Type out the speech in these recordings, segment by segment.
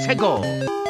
최고!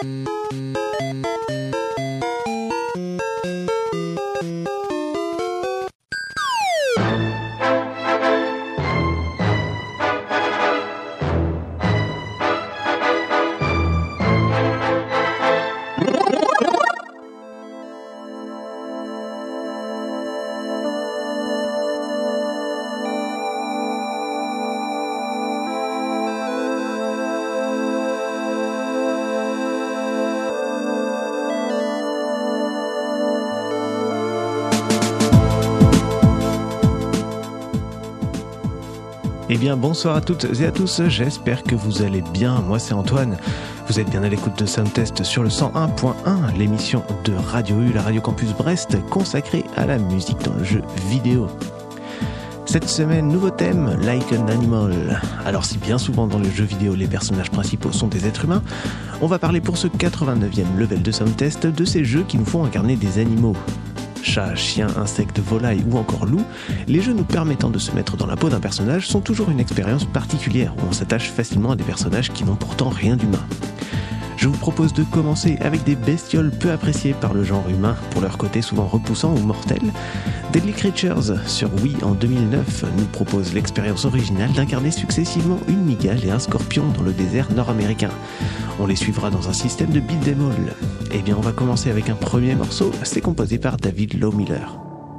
Eh bien, bonsoir à toutes et à tous, j'espère que vous allez bien. Moi, c'est Antoine. Vous êtes bien à l'écoute de Soundtest sur le 101.1, l'émission de Radio U, la Radio Campus Brest, consacrée à la musique dans le jeu vidéo. Cette semaine, nouveau thème, Like an Animal. Alors, si bien souvent dans le jeu vidéo, les personnages principaux sont des êtres humains, on va parler pour ce 89e level de Soundtest de ces jeux qui nous font incarner des animaux. Chat, chien, insecte, volaille ou encore loup, les jeux nous permettant de se mettre dans la peau d'un personnage sont toujours une expérience particulière où on s'attache facilement à des personnages qui n'ont pourtant rien d'humain. Je vous propose de commencer avec des bestioles peu appréciées par le genre humain pour leur côté souvent repoussant ou mortel. Deadly Creatures sur Wii en 2009 nous propose l'expérience originale d'incarner successivement une mygale et un scorpion dans le désert nord-américain. On les suivra dans un système de beat'em all. Eh bien, on va commencer avec un premier morceau, c'est composé par David Lowmiller.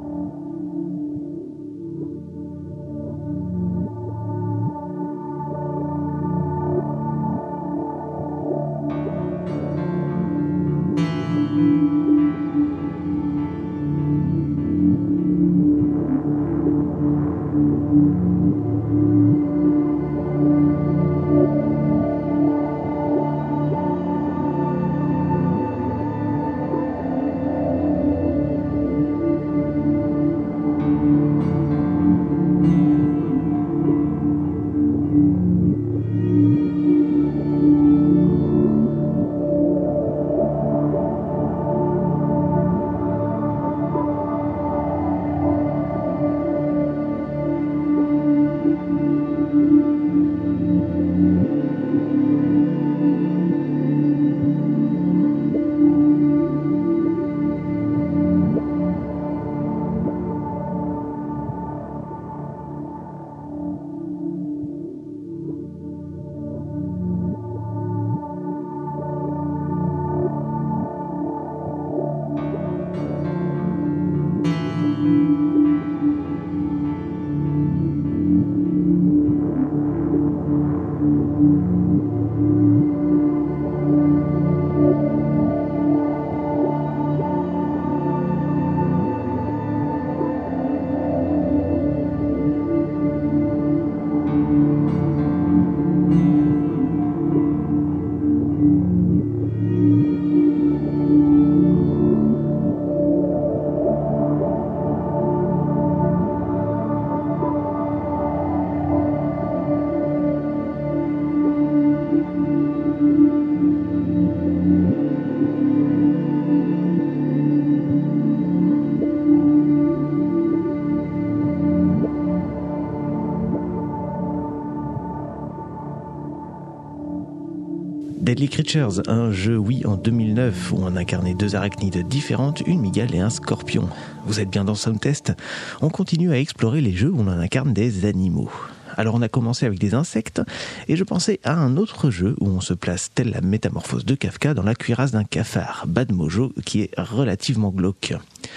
Deadly Creatures, un jeu Wii en 2009 où on incarnait deux arachnides différentes, une mygale et un scorpion. Vous êtes bien dans Soundtest ? On continue à explorer les jeux où on incarne des animaux. Alors on a commencé avec des insectes et je pensais à un autre jeu où on se place tel la métamorphose de Kafka dans la cuirasse d'un cafard, Bad Mojo, qui est relativement glauque.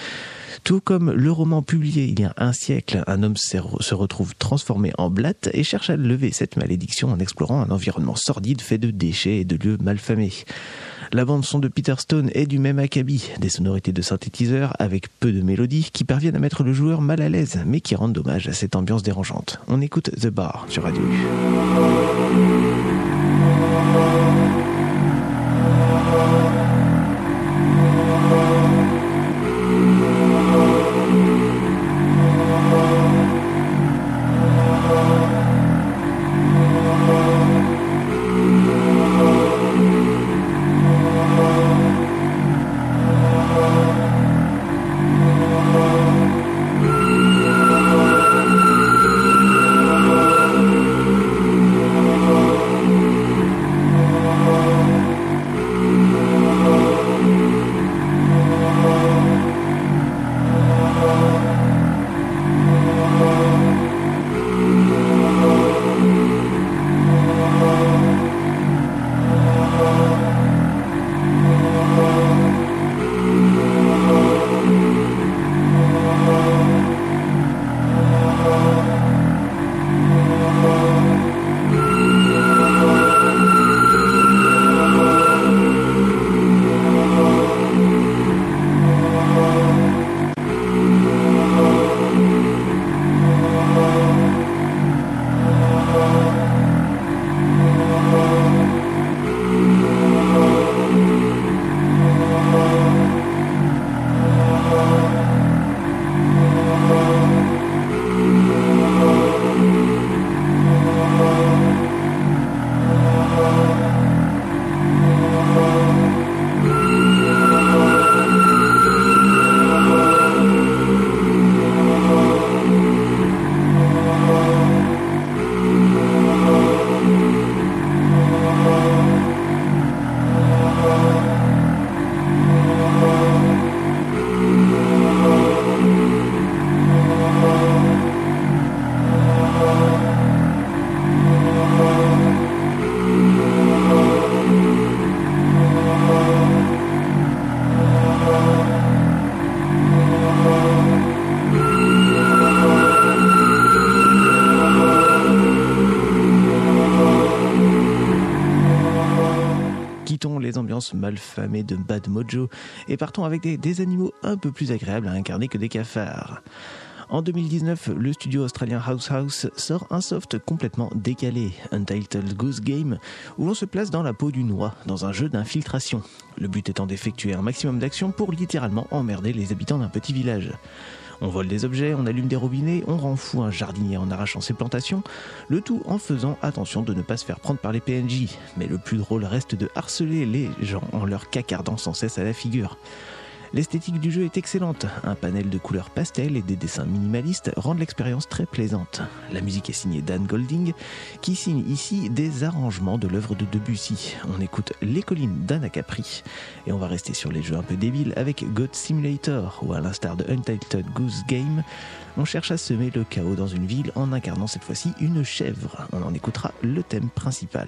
Tout comme le roman publié il y a un siècle, un homme se retrouve transformé en blatte et cherche à lever cette malédiction en explorant un environnement sordide fait de déchets et de lieux malfamés. La bande-son de Peter Stone est du même acabit, des sonorités de synthétiseurs avec peu de mélodies qui parviennent à mettre le joueur mal à l'aise, mais qui rendent hommage à cette ambiance dérangeante. On écoute The Bar sur Radio U. ambiance malfamée de Bad Mojo et partons avec des animaux un peu plus agréables à incarner que des cafards. En 2019, le studio australien House sort un soft complètement décalé, Untitled Goose Game, où l'on se place dans la peau d'une oie, dans un jeu d'infiltration. Le but étant d'effectuer un maximum d'actions pour littéralement emmerder les habitants d'un petit village. On vole des objets, on allume des robinets, on rend fou un jardinier en arrachant ses plantations, le tout en faisant attention de ne pas se faire prendre par les PNJ. Mais le plus drôle reste de harceler les gens en leur cacardant sans cesse à la figure. L'esthétique du jeu est excellente, un panel de couleurs pastel et des dessins minimalistes rendent l'expérience très plaisante. La musique est signée Dan Golding, qui signe ici des arrangements de l'œuvre de Debussy. On écoute Les collines d'Anna Capri, et on va rester sur les jeux un peu débiles avec God Simulator, où à l'instar de Untitled Goose Game, on cherche à semer le chaos dans une ville en incarnant cette fois-ci une chèvre. On en écoutera le thème principal.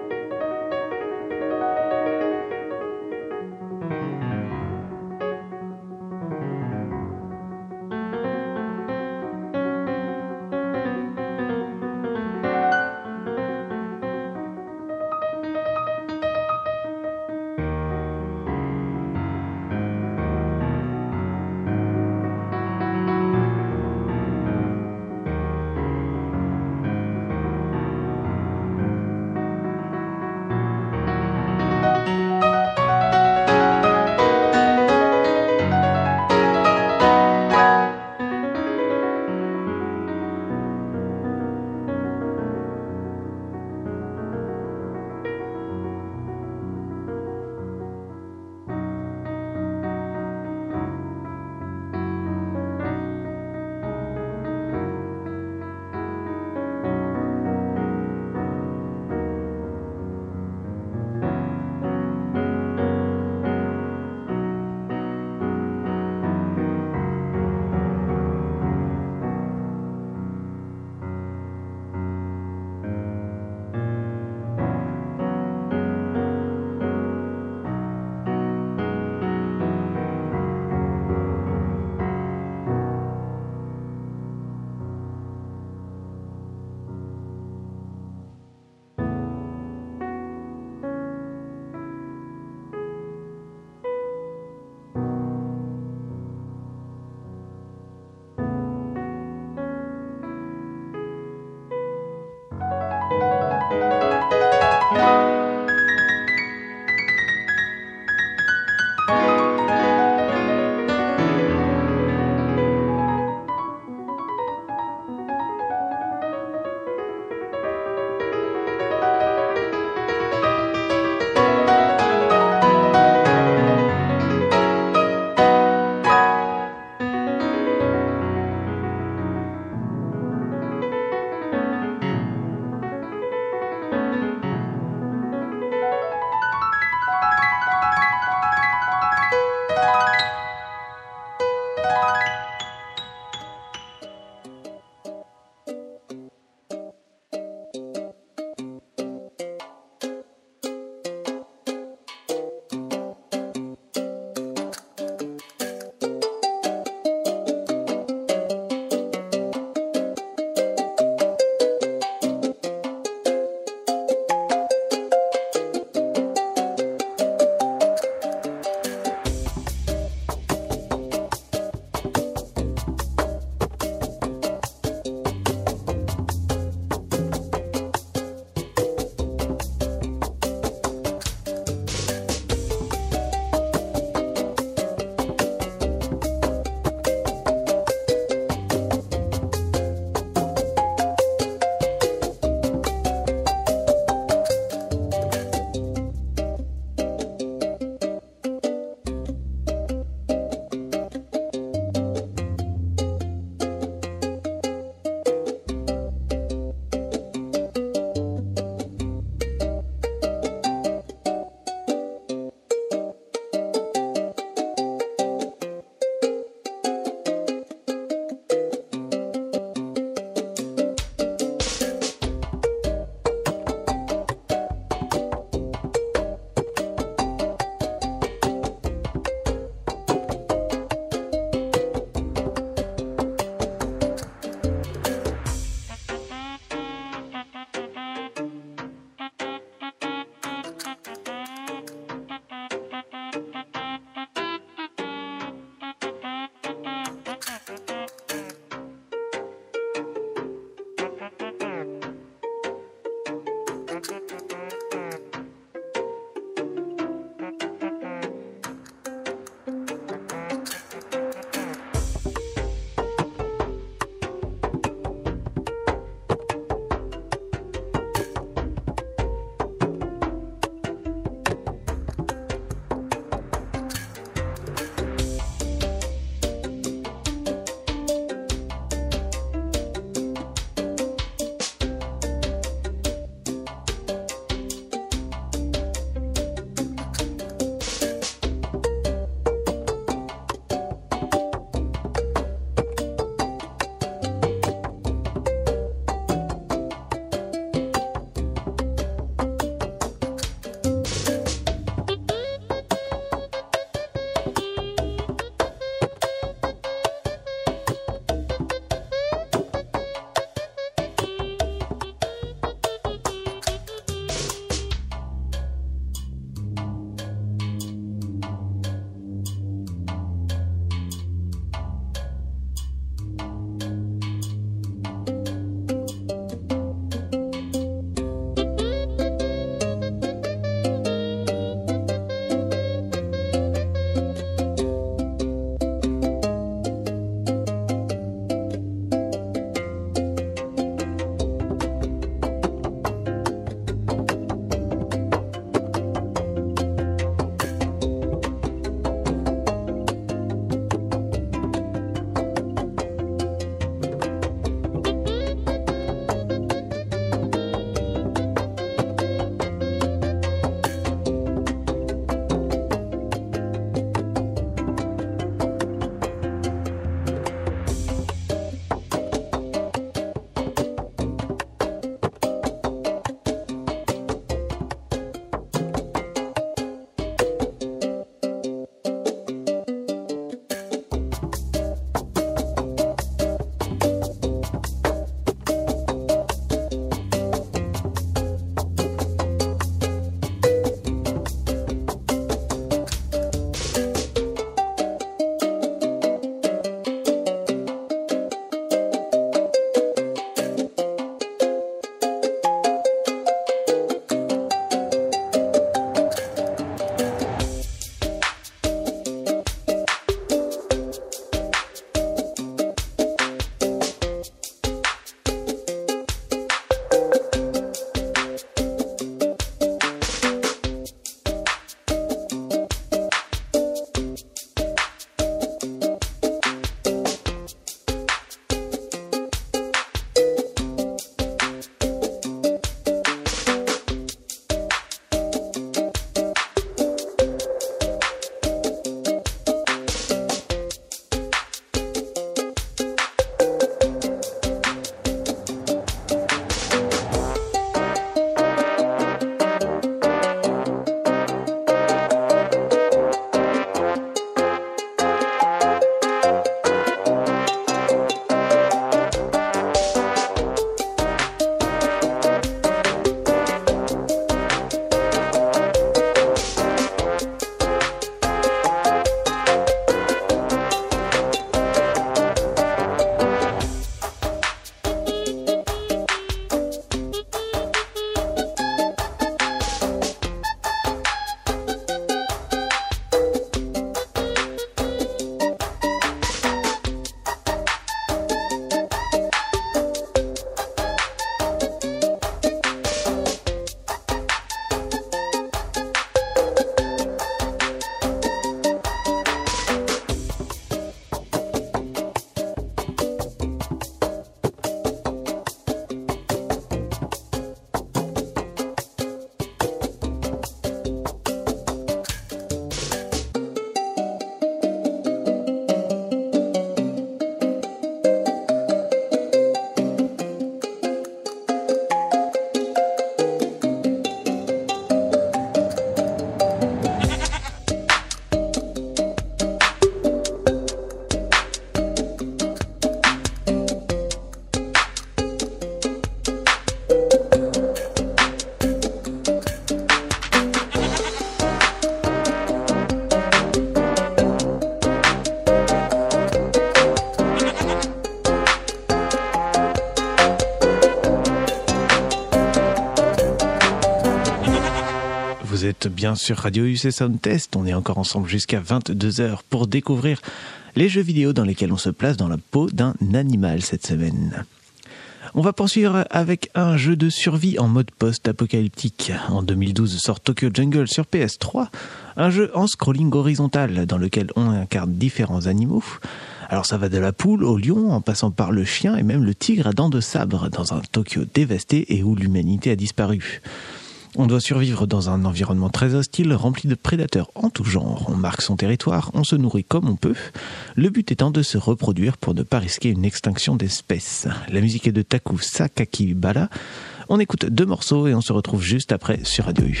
êtes bien sur Radio U, c'est Soundtest. On est encore ensemble jusqu'à 22h pour découvrir les jeux vidéo dans lesquels on se place dans la peau d'un animal cette semaine. On va poursuivre avec un jeu de survie en mode post-apocalyptique. En 2012 sort Tokyo Jungle sur PS3, un jeu en scrolling horizontal dans lequel on incarne différents animaux. Alors ça va de la poule au lion, en passant par le chien et même le tigre à dents de sabre, dans un Tokyo dévasté et où l'humanité a disparu. On doit survivre dans un environnement très hostile, rempli de prédateurs en tout genre. On marque son territoire, on se nourrit comme on peut, le but étant de se reproduire pour ne pas risquer une extinction d'espèces. La musique est de Taku Sakakibara. On écoute 2 morceaux et on se retrouve juste après sur Radio U.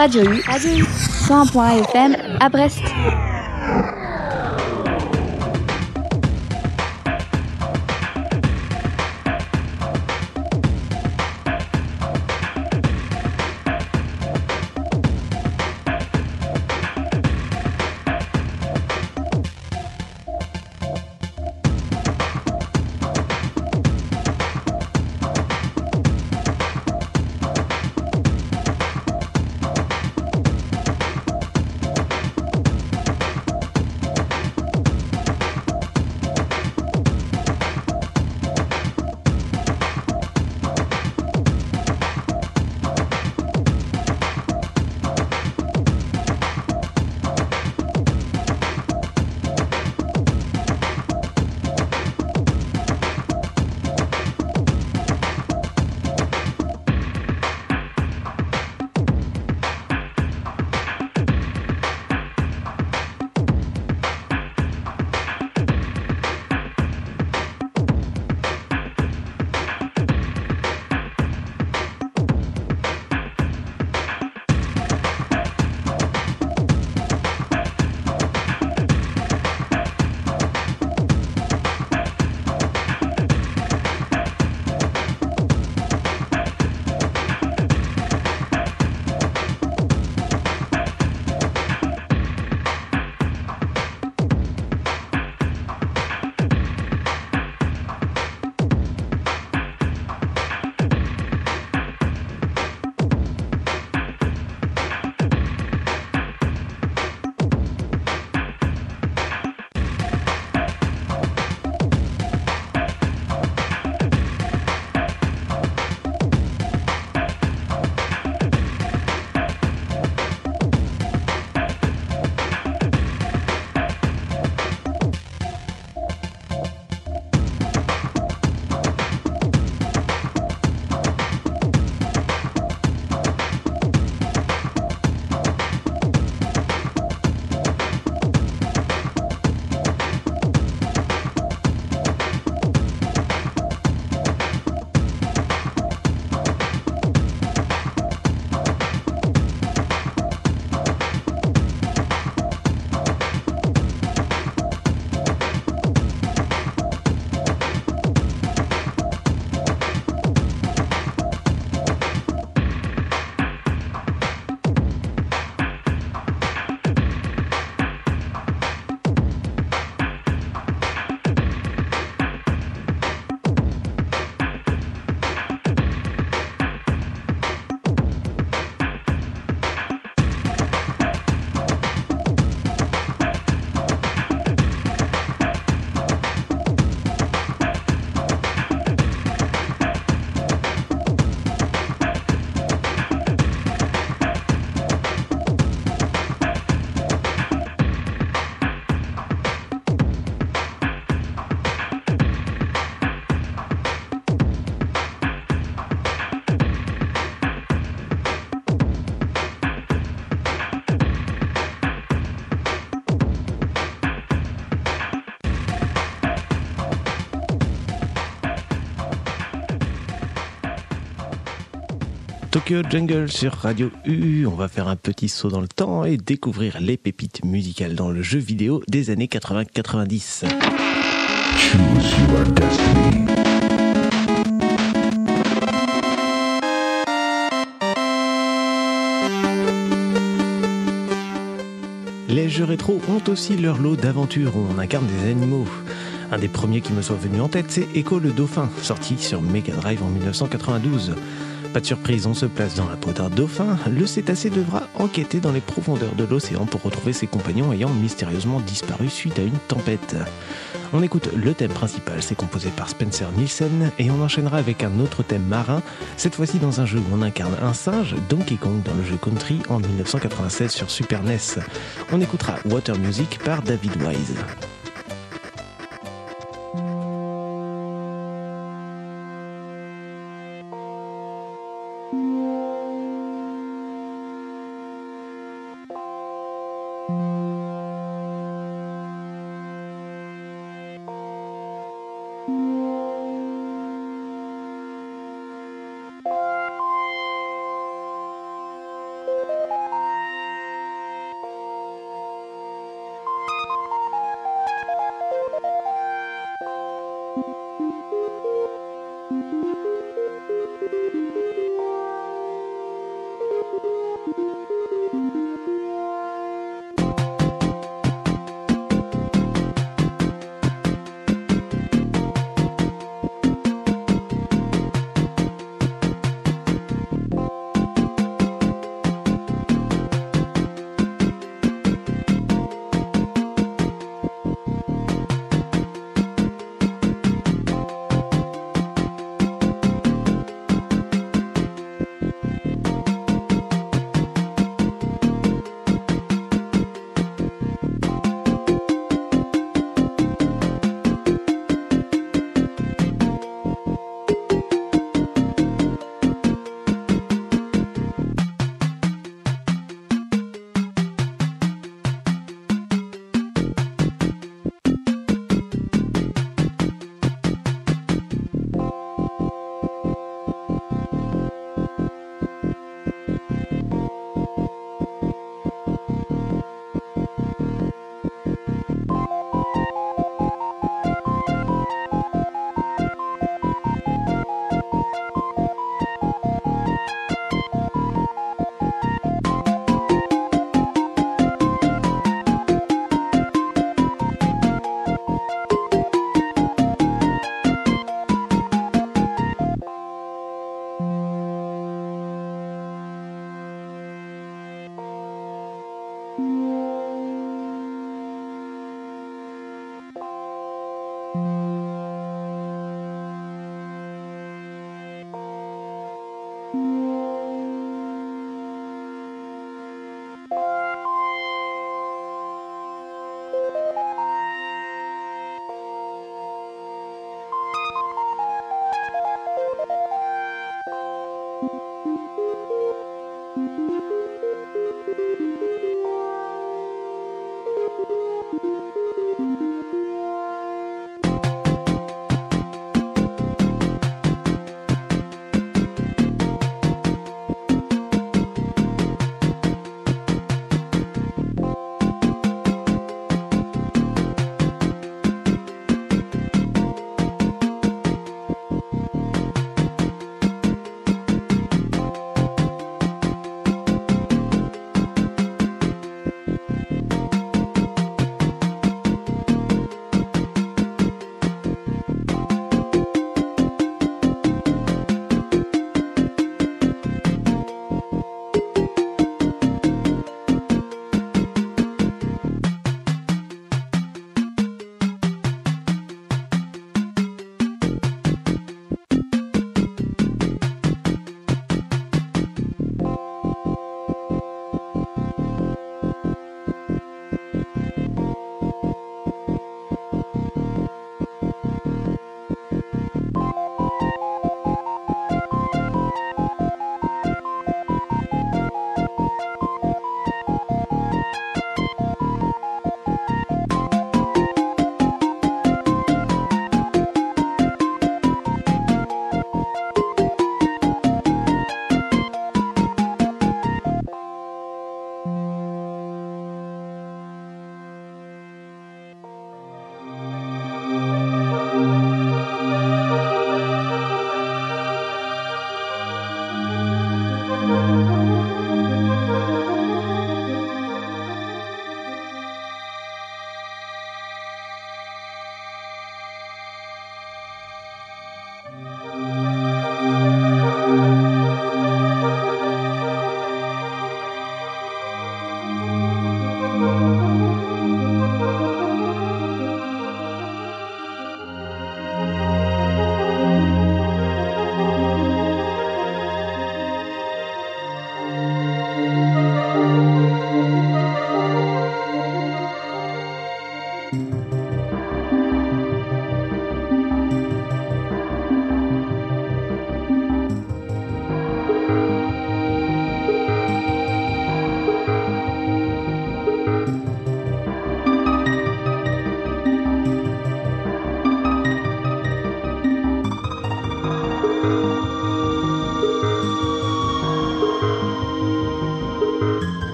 Radio U, 101.1 FM à Brest. Tokyo Jungle sur Radio U. On va faire un petit saut dans le temps et découvrir les pépites musicales dans le jeu vidéo des années 80-90. Choose your destiny. Les jeux rétro ont aussi leur lot d'aventures où on incarne des animaux. Un des premiers qui me soit venu en tête, c'est Echo le Dauphin, sorti sur Mega Drive en 1992. Pas de surprise, on se place dans la peau d'un dauphin. Le cétacé devra enquêter dans les profondeurs de l'océan pour retrouver ses compagnons ayant mystérieusement disparu suite à une tempête. On écoute le thème principal, c'est composé par Spencer Nielsen, et on enchaînera avec un autre thème marin, cette fois-ci dans un jeu où on incarne un singe, Donkey Kong, dans le jeu Country en 1996 sur Super NES. On écoutera Water Music par David Wise.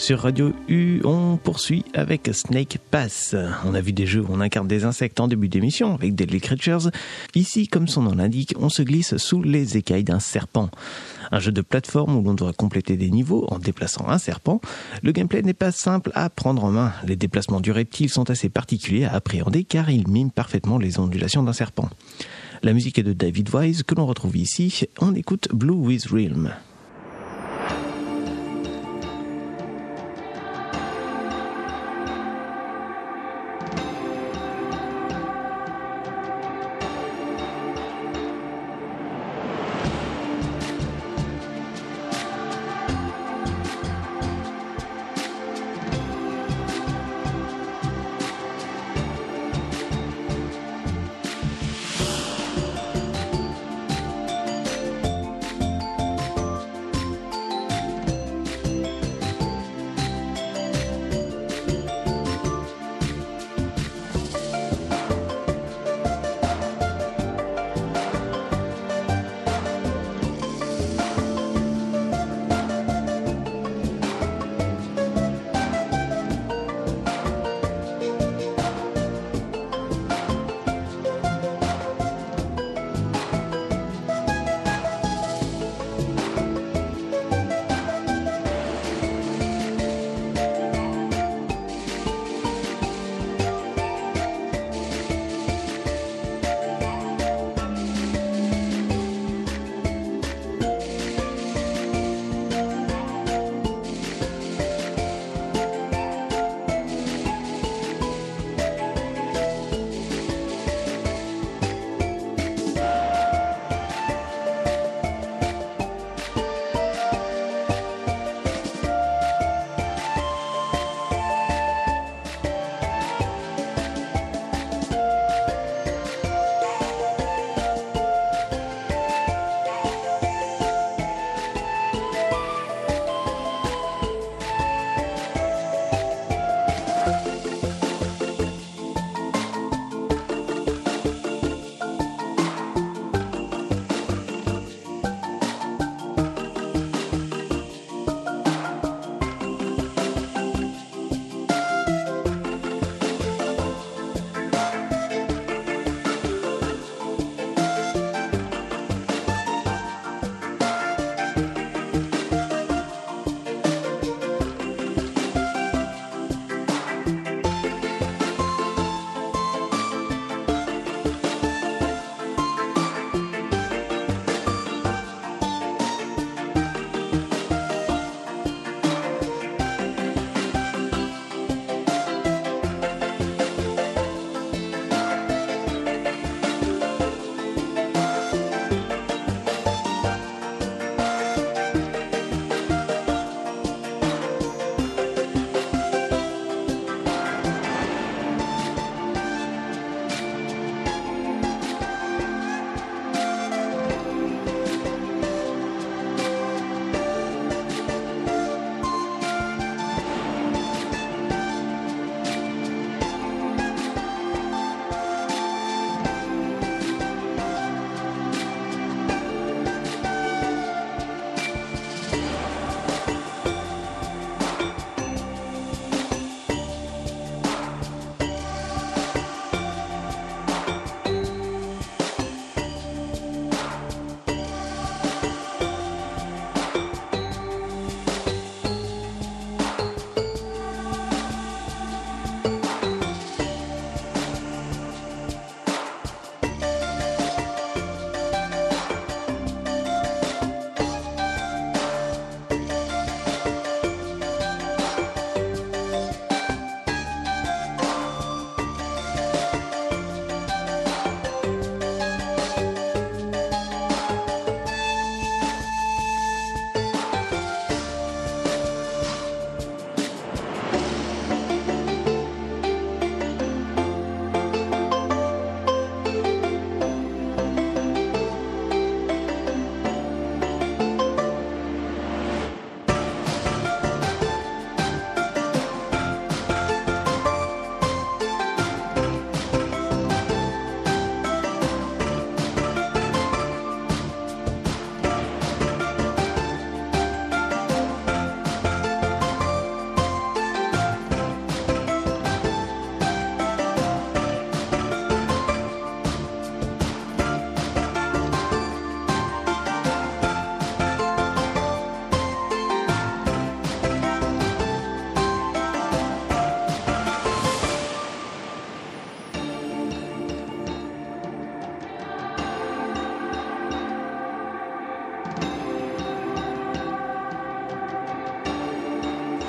Sur Radio U, on poursuit avec Snake Pass. On a vu des jeux où on incarne des insectes en début d'émission avec Deadly Creatures. Ici, comme son nom l'indique, on se glisse sous les écailles d'un serpent. Un jeu de plateforme où l'on doit compléter des niveaux en déplaçant un serpent. Le gameplay n'est pas simple à prendre en main. Les déplacements du reptile sont assez particuliers à appréhender car ils miment parfaitement les ondulations d'un serpent. La musique est de David Wise que l'on retrouve ici. On écoute Blue with Realm.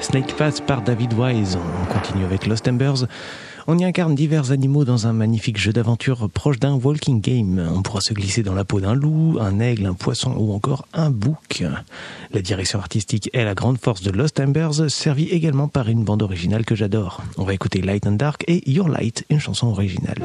Snake Pass par David Wise. On continue avec Lost Embers. On y incarne divers animaux dans un magnifique jeu d'aventure proche d'un walking game. On pourra se glisser dans la peau d'un loup, un aigle, un poisson ou encore un bouc. La direction artistique est la grande force de Lost Embers, servie également par une bande originale que j'adore. On va écouter Light and Dark et Your Light, une chanson originale.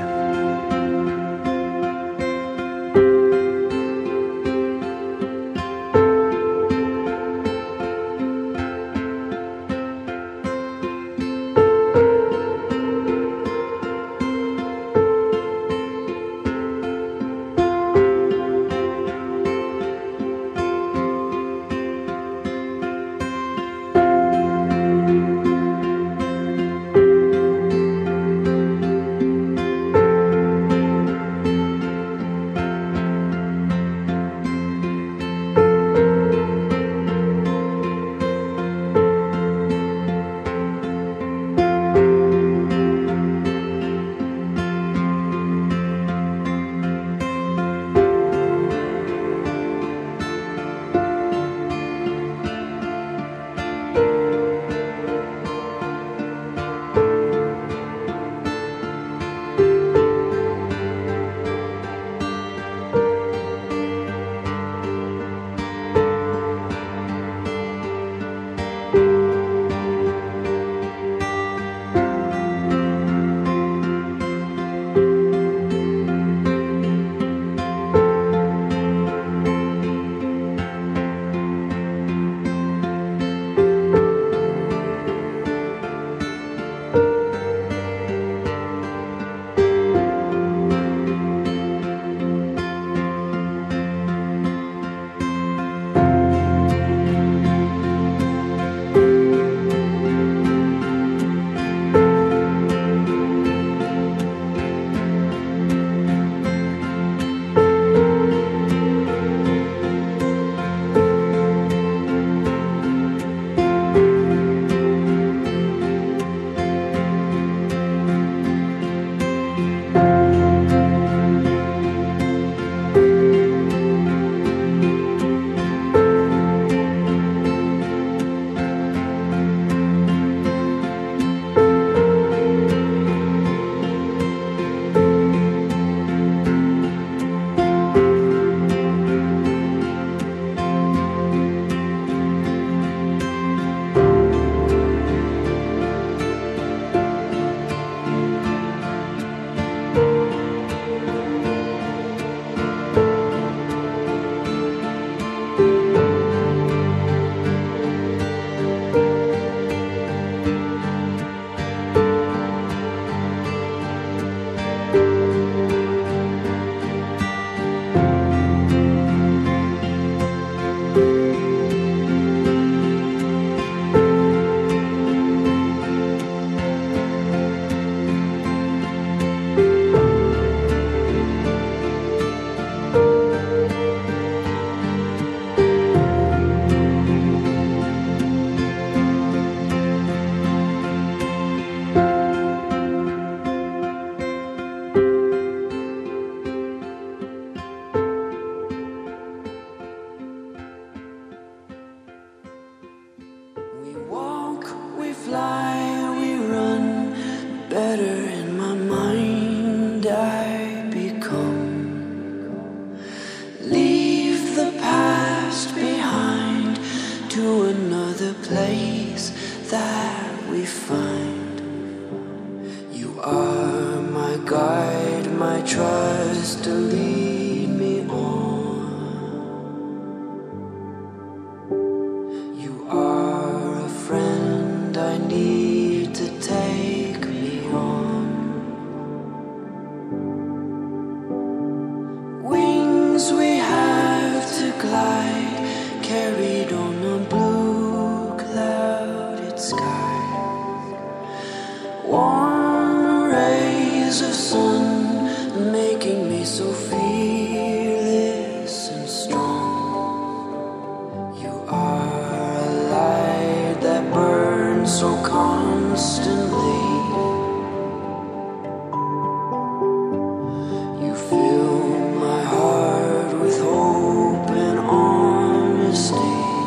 Fill my heart with hope and honesty.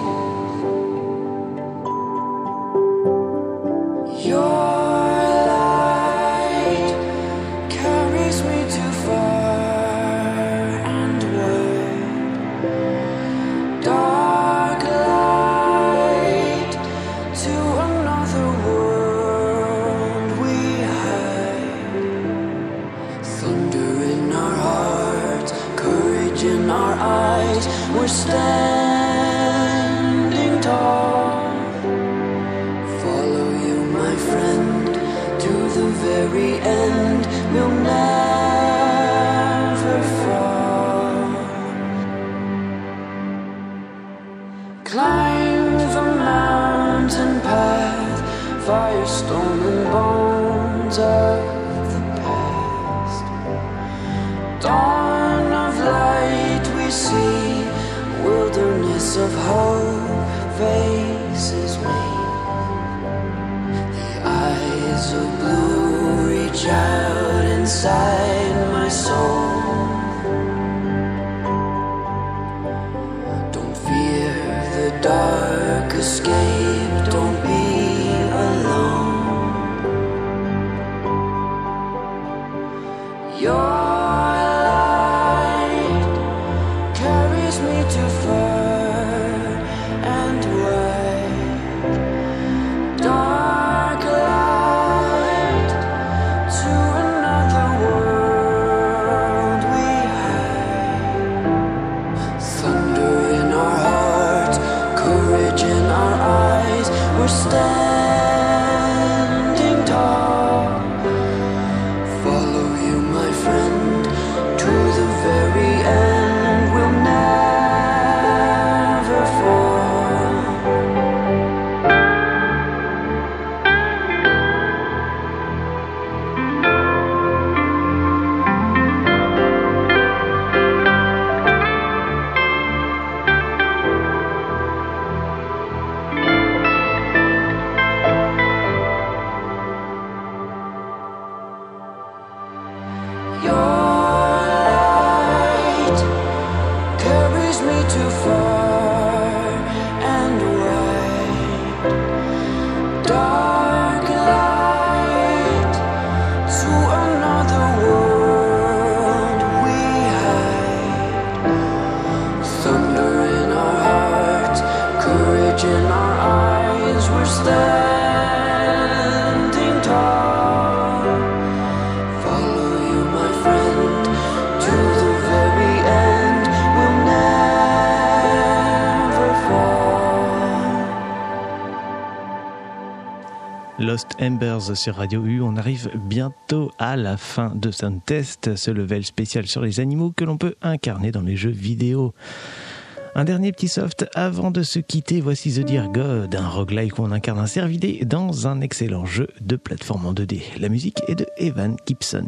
courage in our eyes. We're standing tall. Follow you, my friend, to the very end. We'll never fall. Climb the mountain path, firestone and bones of the past. Dawn of light we see, wilderness of hope faces me. The eyes of blue reach out inside my soul. Don't fear the dark, escape, don't be alone. Your light carries me too far and wide. Dark light to another world we hide. Thunder in our hearts, courage in our eyes. We're standing tall. Follow you, my friend, to the very end. We'll never fall. Your light carries me too far and wide. Dark light to another world we hide. Thunder in our hearts, courage in our eyes. We're standing tall. Follow you, my friend, to the very end. We'll never fall. Lost Embers sur Radio U, on arrive bientôt à la fin de Soundtest, ce level spécial sur les animaux que l'on peut incarner dans les jeux vidéo. Un dernier petit soft avant de se quitter, voici The Dear God, un roguelike où on incarne un cervidé dans un excellent jeu de plateforme en 2D. La musique est de Evan Gibson.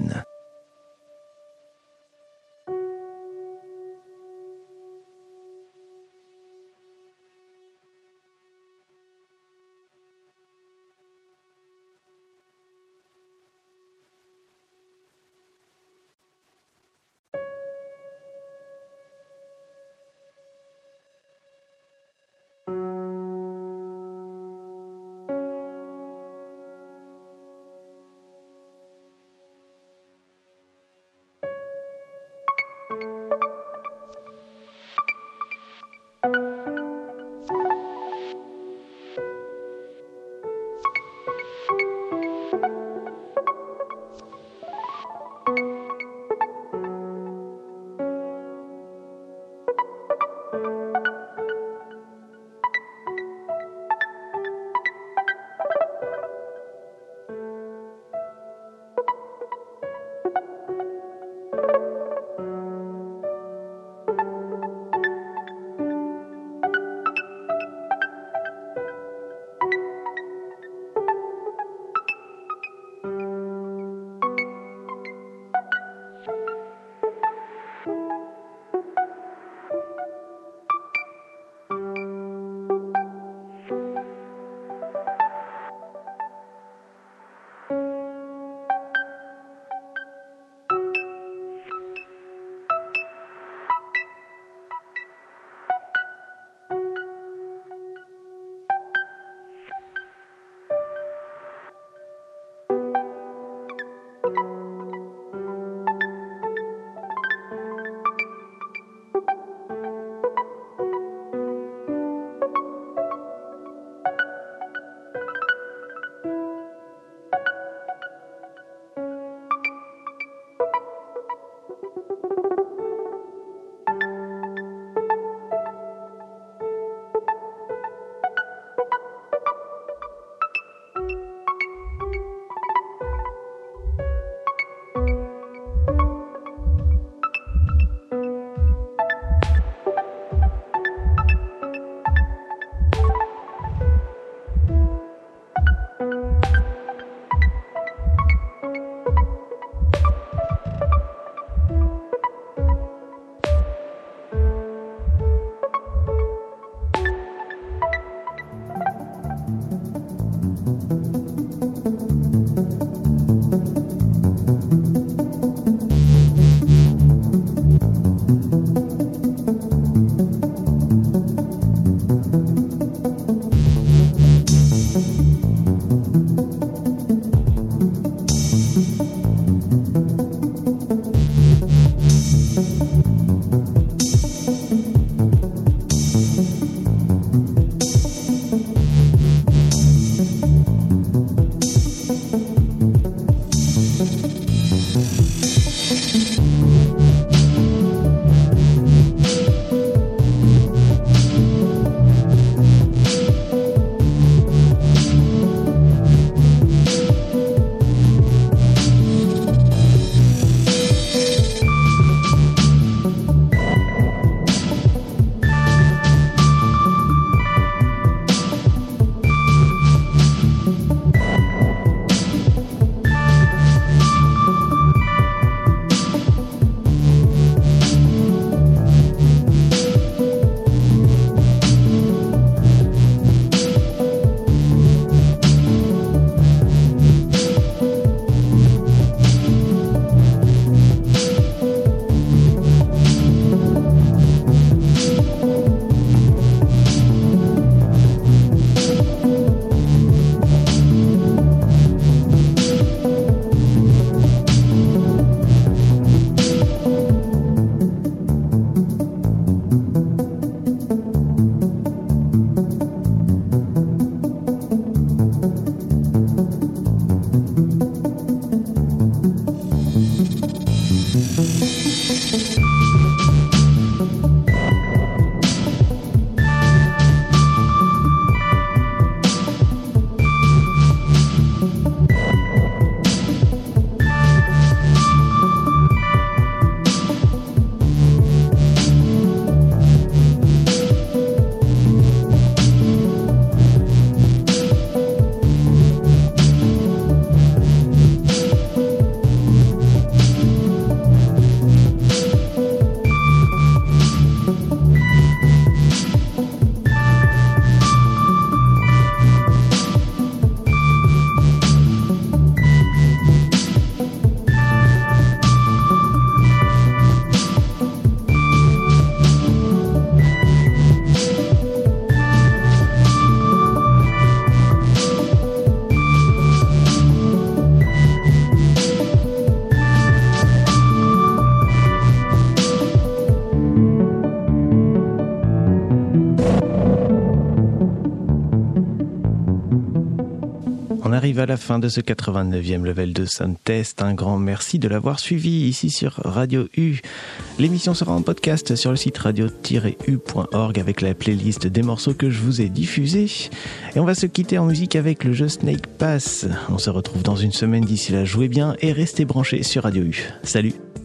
arrive à la fin de ce 89e level de Soundtest. Un grand merci de l'avoir suivi ici sur Radio U. L'émission sera en podcast sur le site radio-u.org avec la playlist des morceaux que je vous ai diffusés. Et on va se quitter en musique avec le jeu Snake Pass. On se retrouve dans une semaine. D'ici là, jouez bien et restez branchés sur Radio U. Salut!